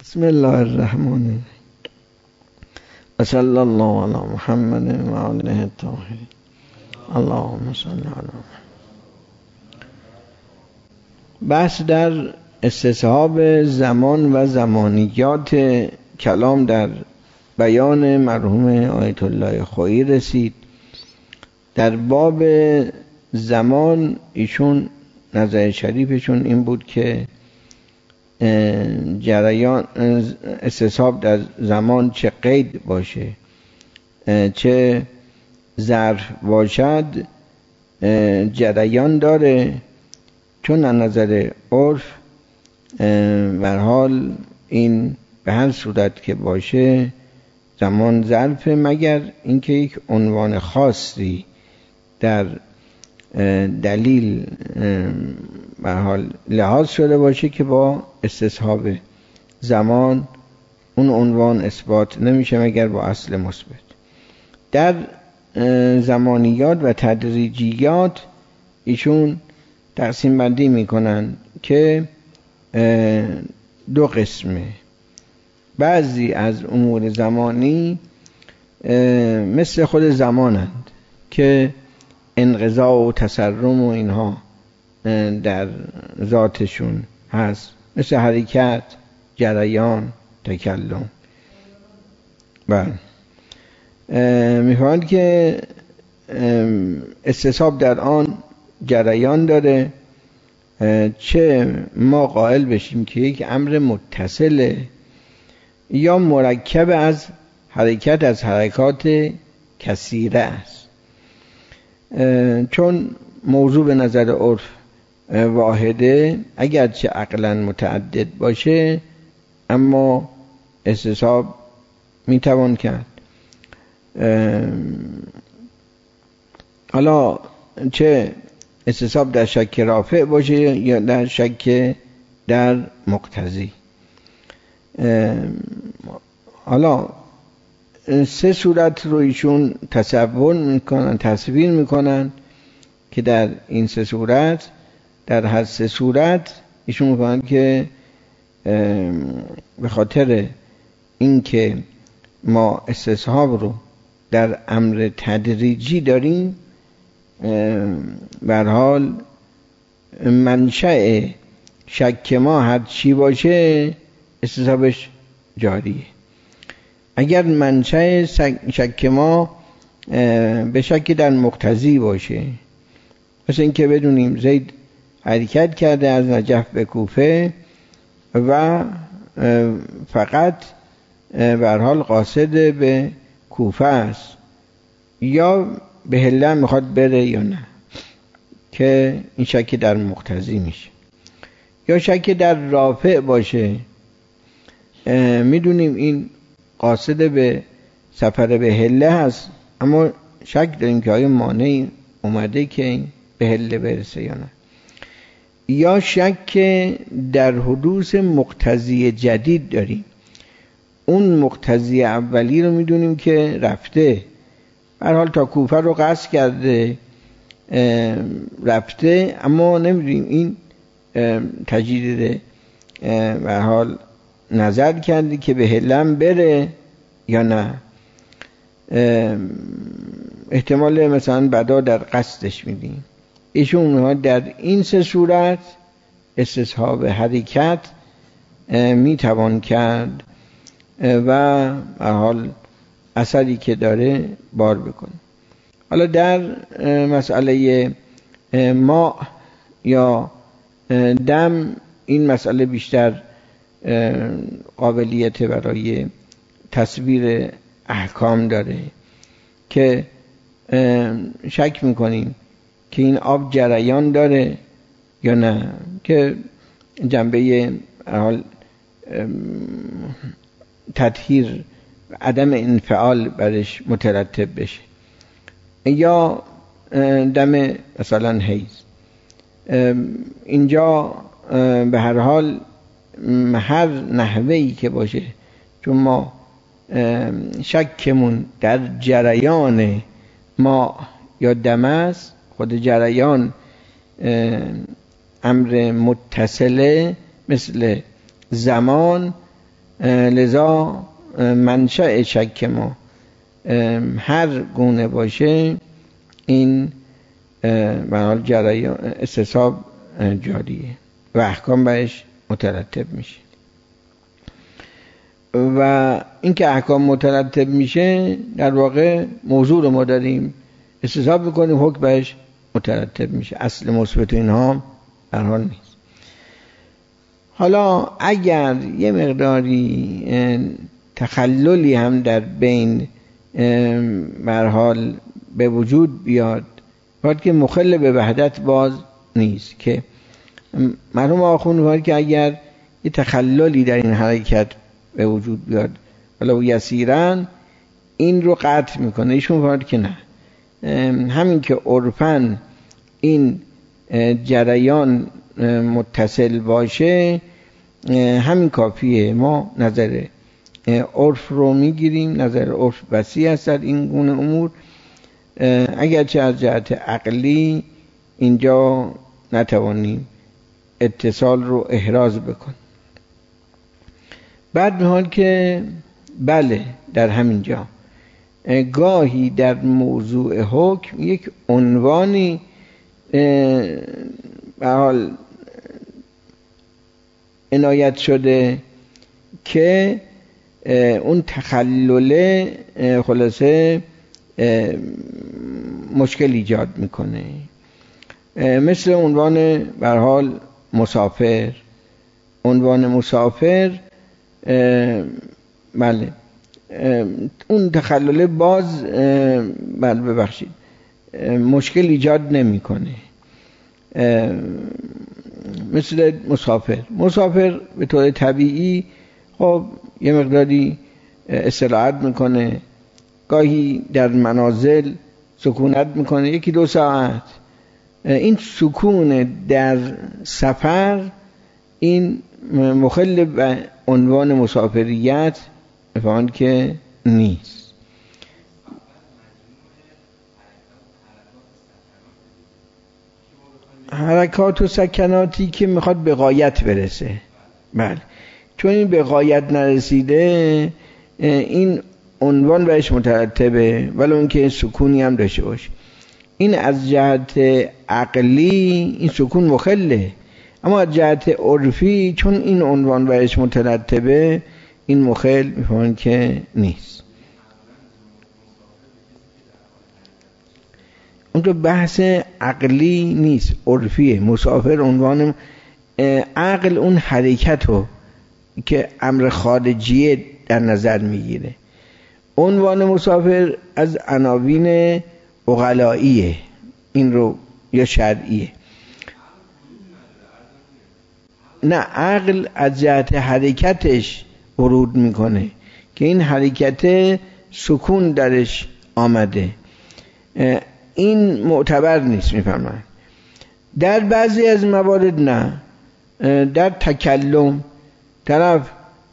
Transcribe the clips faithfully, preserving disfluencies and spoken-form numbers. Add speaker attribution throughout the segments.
Speaker 1: بسم الله الرحمن الرحیم و صلی الله علی محمد و آله الطاهرین اللهم صل علی محمد. بحث در استصحاب زمان و زمانیات کلام در بیان مرحوم آیت الله خویی رسید. در باب زمان ایشون نظر شریفشون این بود که جریان استصحاب در زمان چه قید باشه چه ظرف باشد جریان داره، چون از نظر عرف به هر حال این به هر صورت که باشه زمان ظرف، مگر اینکه یک عنوان خاصی در دلیل به هر حال لحاظ شده باشه که با استصحاب زمان اون عنوان اثبات نمیشه مگر با اصل مثبت. در زمانیات و تدریجیات ایشون تقسیم بندی میکنن که دو قسمه. بعضی از امور زمانی مثل خود زمانند که انقضا و تسرم و اینها در ذاتشون هست، مثل حرکت، جریان، تکلم. بله می‌فرماید که استصحاب در آن جریان داره، چه ما قائل بشیم که یک امر متصله یا مرکب از حرکت از حرکات کثیره است، چون موضوع به نظر عرف واحده اگرچه عقلا متعدد باشه اما استصحاب میتوان کرد. حالا چه استصحاب در شک رافع باشه یا در شک در مقتضی. حالا سه صورت رو ایشون تصور میکنن تصویر میکنن که در این سه صورت، در هر سه صورت ایشون میگن که به خاطر اینکه ما استصحاب رو در امر تدریجی داریم، به هر حال منشأ شک ما هر چی باشه استصحابش جاریه. اگر منشأ شک ما به شک در مقتضی باشه، مثل اینکه بدونیم زید حرکت کرده از نجف به کوفه و فقط به هر حال قاصد به کوفه است، یا به هله میخواد بره یا نه، که این شک در مقتضی میشه. یا شک در رافع باشه، میدونیم این قاصد به سفر به هله هست اما شک داریم که آیا مانعی اومده که این به هله برسه یا نه. یا شک در حدوث مقتضی جدید داریم، اون مقتضی اولی رو میدونیم که رفته، به هر حال تا کوفه رو قصد کرده رفته، اما نمیدونیم این تجدید به هر حال نظر کرده که به هلم بره یا نه. احتمال مثلا بعدا در قصدش میدیم. ایشون در این سه صورت استصحاب حرکت میتوان کرد و به حال اثری که داره بار بکنه. حالا در مسئله ماء یا دم این مسئله بیشتر قابلیت برای تصویر احکام داره که شک میکنیم که این آب جریان داره یا نه، که جنبه حال تطهیر عدم انفعال برش مترتب بشه. یا دم مثلا حیض، اینجا به هر حال هر نحوهی که باشه، چون ما شکمون در جریان ما یا دم است، خود جریان امر متصله مثل زمان لذا منشأ شک ما هر گونه باشه این به حال جریان استصحاب جاریه و احکام بهش مترتب میشه و اینکه احکام مترتب میشه در واقع موضوع رو ما داریم استصحاب میکنیم حکم بهش مترتب میشه. اصل مثبت اینها در حال نیست. حالا اگر یه مقداری تخللی هم در بین به هر حال به وجود بیاد باید که مخل به وحدت باز نیست که مرحوم آخوند باید که اگر یه تخللی در این حرکت به وجود بیاد ولو یسیرن این رو قطع میکنه. ایشون باید که نه، همین که عرفاً این جریان متصل باشه همین کافیه. ما نظر عرف رو میگیریم، نظر عرف وسیع است در این گونه امور، اگرچه از جهت عقلی اینجا نتوانیم اتصال رو احراز بکن. بعد به حال که بله در همین جا گاهی در موضوع حکم یک عنوانی به حال عنایت شده که اون تخلله خلاصه مشکل ایجاد میکنه، مثل عنوان به هر حال مسافر. عنوان مسافر بله اون تخلله باز بله ببخشید مشکل ایجاد نمیکنه، مثل مسافر. مسافر به طور طبیعی خب یه مقداری استراحت میکنه، گاهی در منازل سکونت میکنه یکی دو ساعت. این سکون در سفر این مخل به عنوان مسافریت بفهمن که نیست. حرکات و سکناتی که میخواد به غایت برسه، بله چون این به غایت نرسیده این عنوان بهش مترتبه ولو اینکه سکونی هم داشته باشه. این از جهت عقلی این سکون مخله، اما از جهت عرفی چون این عنوان بهش مترتبه این مخل میفهمن که نیست. اون تو بحث عقلی نیست، عرفیه. مسافر عنوان عقل اون حرکتو که امر خارجیه در نظر میگیره. عنوان مسافر از عناوین عقلائیه این رو یا شرعیه. نه، عقل از جهت حرکتش ورود میکنه که این حرکت سکون درش آمده، این معتبر نیست میفهمن. در بعضی از موارد نه، در تکلم طرف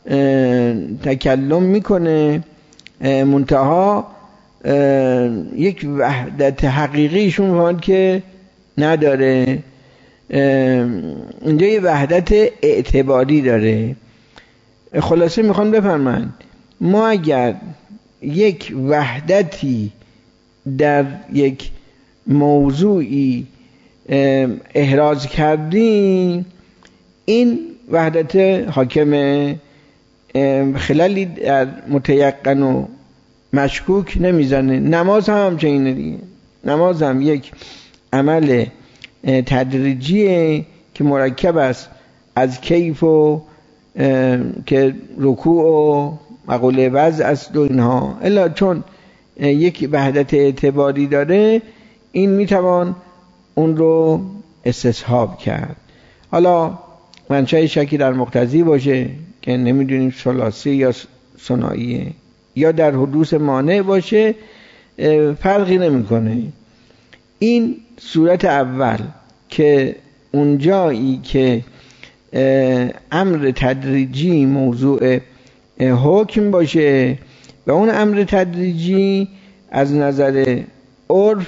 Speaker 1: تکلم میکنه منتها یک وحدت حقیقیشون میفهمن که نداره، اینجا یه وحدت اعتباری داره. خلاصه میخوان بفرمایند ما اگر یک وحدتی در یک موضوعی احراز کردیم این وحدت حاکم خلالی در متیقن و مشکوک نمیزنه. نماز هم همچنینه دیگه. نماز هم یک عمل تدریجیه که مرکب است از کیف و که رکوع و مقوله وضع است و اینها، الا چون یک وحدت اعتباری داره این میتوان اون رو استصحاب کرد. حالا منشأ شکی در مقتضی باشه که نمیدونیم ثلاثی یا ثنائیه یا در حدوث مانع باشه فرقی نمیکنه. این صورت اول که اونجایی که امر تدریجی موضوع حکم باشه و اون امر تدریجی از نظر عرف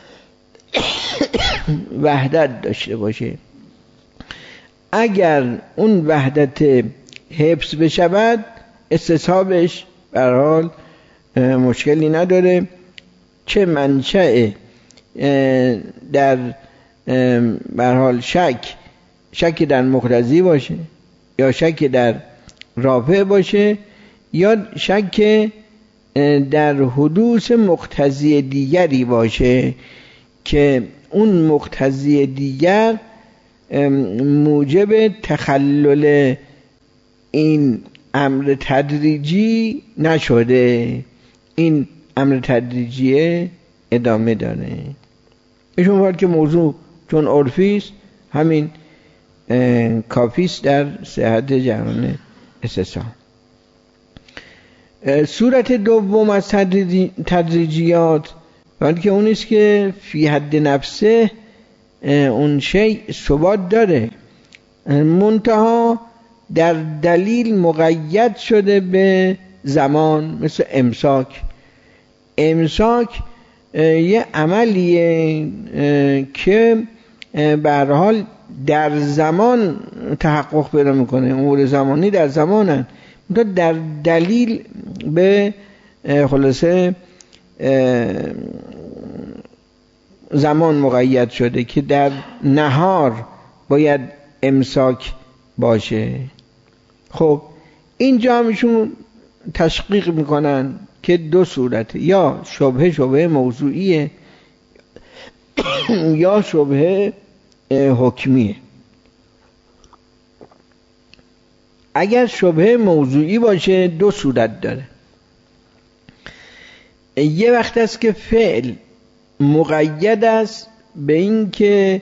Speaker 1: وحدت داشته باشه، اگر اون وحدت حفظ بشود استصحابش به هر حال مشکلی نداره، چه منشأ در به هر حال شک شک در مقتضی باشه یا شک در رافع باشه یا شک در حدوث مقتضی دیگری باشه که اون مقتضی دیگر موجب تخلل این امر تدریجی نشده، این امر تدریجی ادامه داره. ایشون وقت که موضوع چون عرفی است همین کافی است در صحت جریان استصحاب. صورت دوم از تدریجیات وقتی که اون است که فی حد نفسه اون شیء ثبات داره، منتها در دلیل مقید شده به زمان، مثل امساک. امساک یه عملیه که به هر حال در زمان تحقق پیدا میکنه، امور زمانی در زمانن، در دلیل به خلاصه زمان مقید شده که در نهار باید امساک باشه. خب اینجا همشون تشقیق میکنن که دو صورت، یا شبهه شبهه موضوعیه یا شبهه حکمیه. اگر شبهه موضوعی باشه دو صورت داره. یه وقت است که فعل مقید است به این که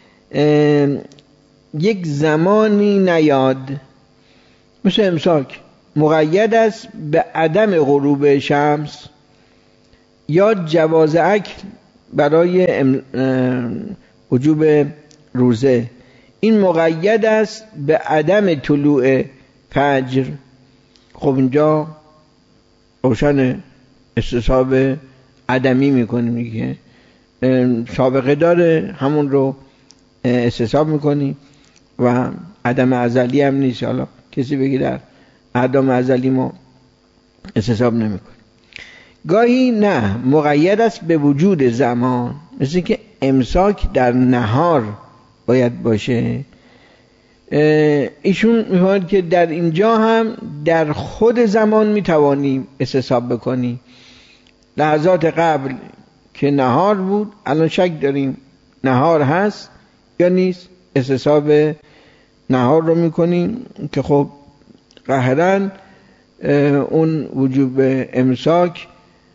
Speaker 1: یک زمانی نیاد، مثل امساک مقید است به عدم غروب شمس، یا جواز اکل برای وجوب روزه، این مقید است به عدم طلوع فجر. خب اینجا روشن استصحاب عدمی میکنیم دیگه، سابقه داره همون رو استصحاب میکنیم و عدم ازلی هم نیست. حالا کسی بگی در عدم ازلی ما استصحاب نمیکنیم. گاهی نه، مقید است به وجود زمان، مثل که امساک در نهار باید باشه. ایشون میفهمد که در اینجا هم در خود زمان میتوانیم استصحاب بکنیم. لحظات قبل که نهار بود، الان شک داریم نهار هست یا نیست، استصحاب نهار رو میکنیم که خب قاهرن اون وجوب امساک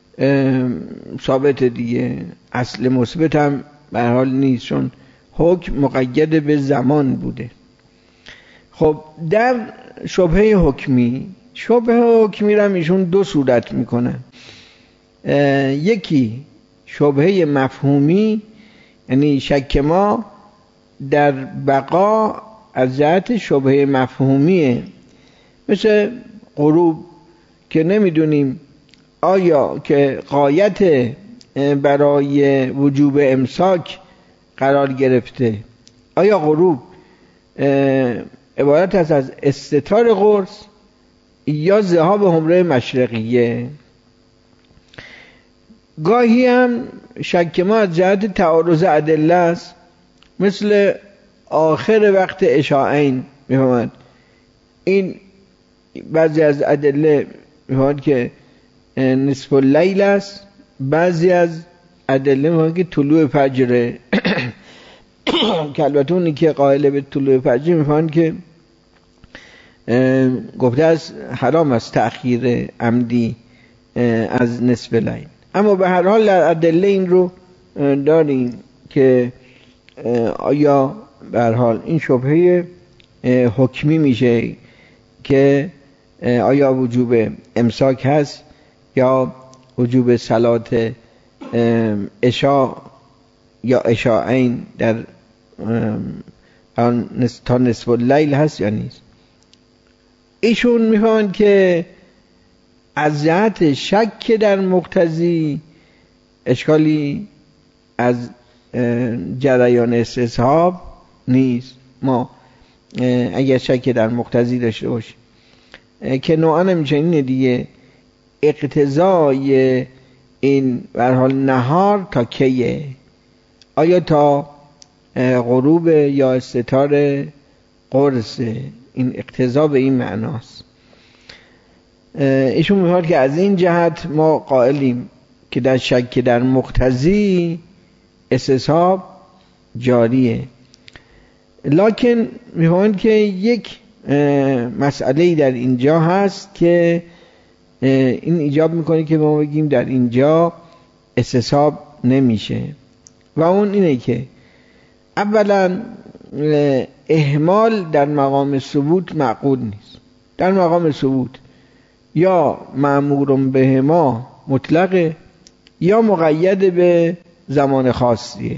Speaker 1: ثابت دیگه، اصل مثبت هم به هر حال نیست، چون حکم مقید به زمان بوده. خب در شبهه حکمی، شبهه حکمی را ایشون دو صورت میکنن. یکی شبهه مفهومی، یعنی شک ما در بقا از جهت شبهه مفهومیه، مثل غروب که نمیدونیم آیا که غایت برای وجوب امساک قرار گرفته، آیا غروب عبارت است از استتار قرص یا ذهاب حمره مشرقیه. گاهی هم شک ما از جهت تعارض ادله است، مثل آخر وقت اشاعین میفهمد. این بعضی از ادله میفهمد که نصف اللیل است، بعضی از ادله میفهمد که طلوع فجره که البته اونی که قائل به طلوع فجر میفهمد که گفته است حرام است تأخیر عمدی از نصف لیل. اما به هر حال ادله این رو داریم که آیا به هر حال این شبهه حکمی میشه که آیا وجوب امساک هست یا وجوب صلات عشاء یا عشاءین در تا نصف اللیل هست یا نیست. ایشون میفهمند که از جهت شک در مقتضی اشکالی از جریان استصحاب نیست. ما اگر شک در مقتضی داشته باشیم که نوعا نمیشه دیگه، اقتضای این به هر حال نهار تا کیه؟ آیا تا غروب یا استتار قرص؟ این اقتضا به این معناست. ایشون میگه که از این جهت ما قائلیم که در شک در مقتضی استصحاب جاریه. لکن میگویند که یک مسئله در اینجا هست که این ایجاب میکنه که ما بگیم در اینجا استصحاب نمیشه، و اون اینه که اولا اهمال در مقام ثبوت معقول نیست. در مقام ثبوت یا مأمور به ما مطلقه یا مقید به زمان خاصیه.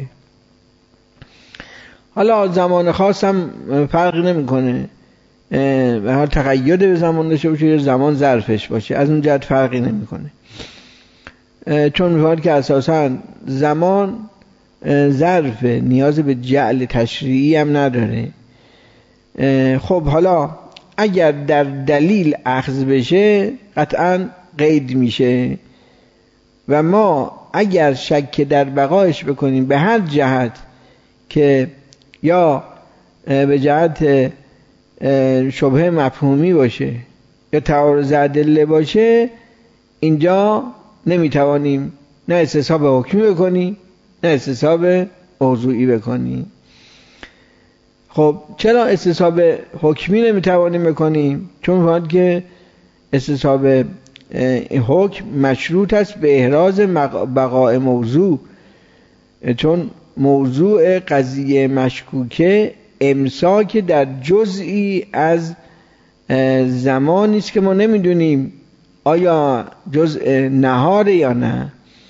Speaker 1: حالا زمان خاص هم فرقی نمیکنه، به هر تقید به زمان داشته باشه یا زمان ظرفش باشه، از اون جهت فرقی نمیکنه، چون میگه که اساسا زمان ظرف نیاز به جعل تشریعی هم نداره. خب حالا اگر در دلیل اخذ بشه قطعا قید میشه، و ما اگر شک در بقایش بکنیم به هر جهت که یا به جهت شبهه مفهومی باشه یا تعارض ادله باشه، اینجا نمیتوانیم نه استصحاب حکمی بکنیم نه استصحاب موضوعی بکنیم. خب چرا استصحاب حکمی نمیتوانیم بکنیم؟ چون میگوید که استصحاب حکم مشروط است به احراز بقاء موضوع، چون موضوع قضیه مشکوکه امساک در جزئی از زمانی است که ما نمیدونیم آیا جزء نهار یا نه.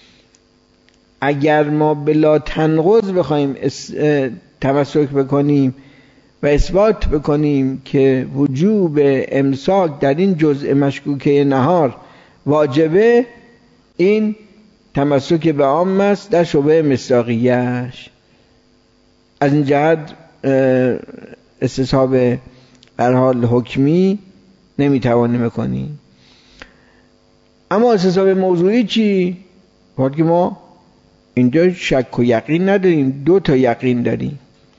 Speaker 1: اگر ما بلا تنقض بخوایم تمسک بکنیم و اثبات بکنیم که وجوب امساک در این جزء مشکوکه نهار واجبه، این تمسک به عام است در شبهه مصداقیه‌اش. از این جهت استصحاب به هر حال حکمی نمیتوانیم بکنیم. اما استصحاب موضوعی چی؟ وقتی که ما اینجا شک و یقین نداریم، دو تا یقین داریم.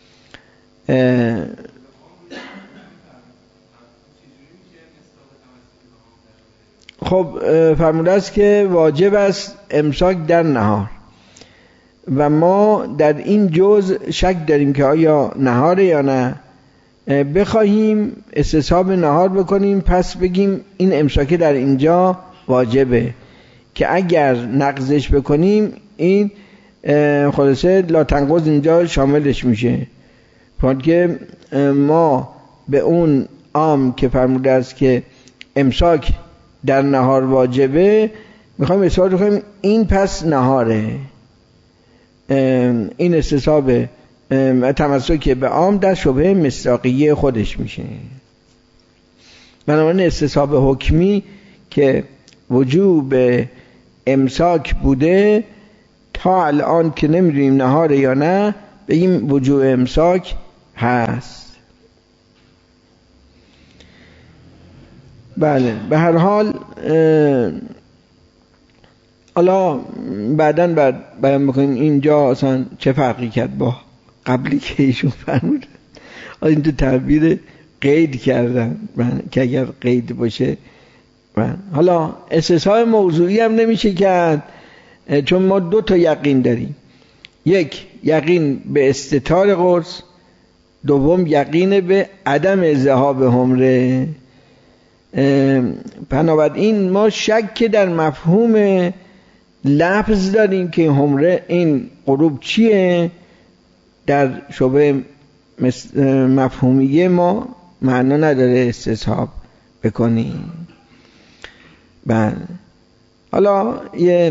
Speaker 1: خب فرموده است که واجب است امساک در نهار، و ما در این جزء شک داریم که آیا نهار یا نه. بخواهیم استصحاب نهار بکنیم، پس بگیم این امساک در اینجا واجبه، که اگر نقضش بکنیم این خلاصه لا تنقض اینجا شاملش میشه. که ما به اون عام که فرموده است که امساک در نهار واجبه میخوایم اثبات کنیم این پس نهاره. این استصحاب تمسک به عام در شبهه مصداقیه خودش میشه. بنابراین استصحاب حکمی که وجوب امساک بوده تا الان که نمیدونیم نهاره یا نه، بگیم وجوب امساک هست. بله به هر حال حالا بعداً بعد بیان میکنیم اینجا اصلا چه فرقی کرد با قبلی که ایشون فرمودن. این تو تعبیر قید کردن که اگر قید باشه. حالا استصحاب موضوعی هم نمیشه کرد، چون ما دو تا یقین داریم، یک یقین به استتار قرص، دوم یقین به عدم ذهاب حمره. بنابراین ما شک در مفهوم لفظ داریم که حمره این غروب چیه، در شبه مفهومیه ما معنا نداره استصحاب بکنیم. بله حالا یه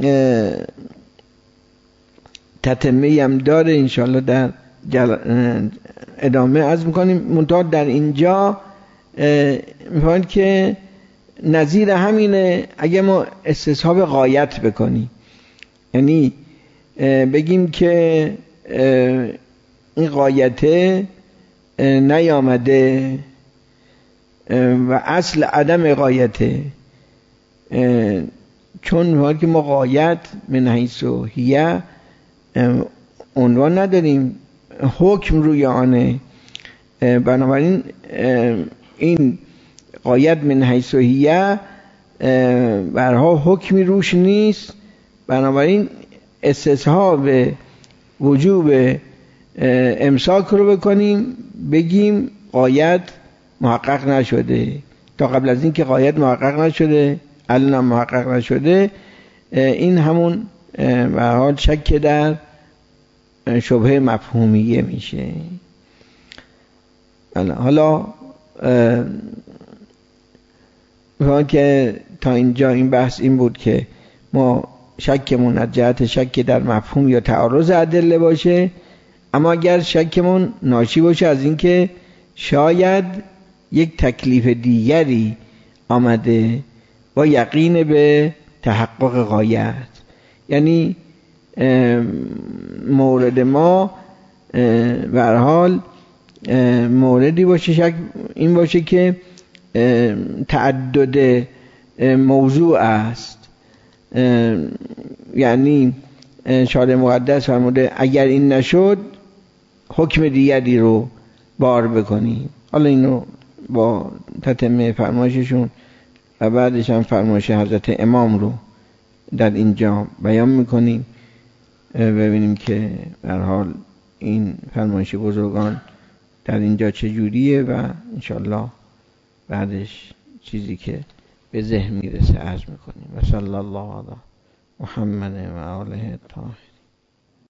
Speaker 1: تتمه هم داره انشاءالله در جل... ادامه عرض میکنیم. منتها در اینجا میفهمید که نظیر همینه اگه ما استصحاب غایت بکنیم، یعنی بگیم که این غایته نیامده، و اصل عدم غایته، چون وقتی که ما غایت من حیث هیه عنوان نداریم، حکم روی آنه، بنابراین این غایت من حیث هیه برها حکمی روش نیست، بنابراین استصحاب وجوب امساک رو بکنیم، بگیم غایت محقق نشده. تا قبل از این که غایت محقق نشده، الان هم محقق نشده، این همون به حال شک در شبهه مفهومیه میشه. حالا که تا اینجا این بحث این بود که ما شکمون از جهت شک در مفهوم یا تعارض ادله باشه، اما اگر شکمون ناشی باشه از اینکه شاید یک تکلیف دیگری آمده با یقین به تحقق غایت، یعنی مورد ما به هر حال موردی باشه، شک این باشه که تعدد موضوع است، یعنی شارع مقدس فرموده اگر این نشد حکم دیگری رو بار بکنیم. حالا اینو با تتمه فرمایششون و بعدش هم فرمایش حضرت امام رو در اینجا بیان میکنیم، ببینیم که به هر حال این فرمایش بزرگان در اینجا چجوریه و انشالله بعدش چیزی که به ذهن میرسه عرض میکنیم. و صلی الله علی محمد و آله الطاهرین.